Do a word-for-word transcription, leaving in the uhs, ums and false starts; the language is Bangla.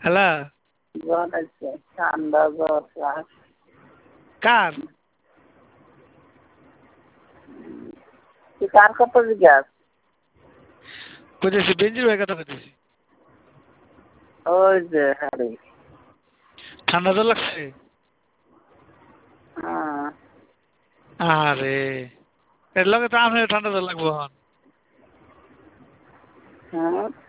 হ্যালো। জ্বর আছে, ঠান্ডা জ্বর শ্বাস। কার? তুই কার কথা জিজ্ঞাস? কইতেছি বেঞ্জির ভাই কথা কইতেছি। ওই যে হারি। ঠান্ডা জ্বর লাগছে? হ্যাঁ। আরে এর লগে তো আমার ঠান্ডা জ্বর লাগবো এখন। হ্যাঁ